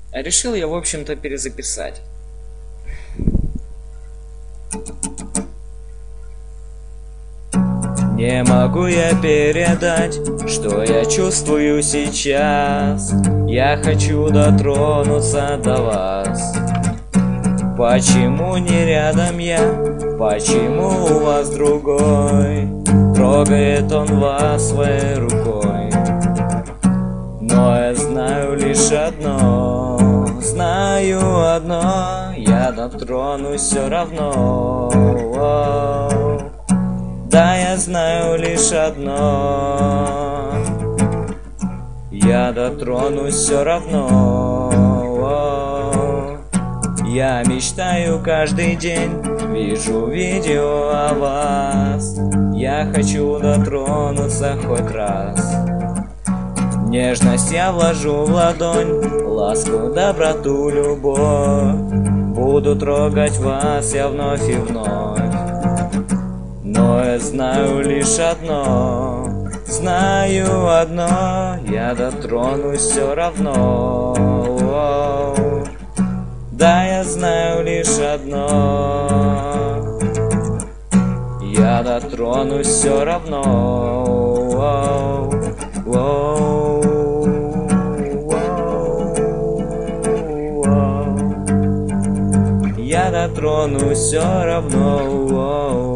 решил я, в общем-то, перезаписать. Не могу я передать, что я чувствую сейчас. Я хочу дотронуться до вас. Почему не рядом я? Почему у вас другой? Трогает он вас своей рукой. Но я знаю лишь одно, знаю одно, я дотронусь все равно. Да, я знаю лишь одно, я дотронусь все равно. Я мечтаю каждый день, вижу видео о вас. Я хочу дотронуться хоть раз. Нежность я вложу в ладонь, ласку, доброту, любовь. Буду трогать вас я вновь и вновь. Но я знаю лишь одно, знаю одно, я дотронусь все равно. Да, я знаю лишь одно, я дотронусь все равно. Я дотронусь все равно.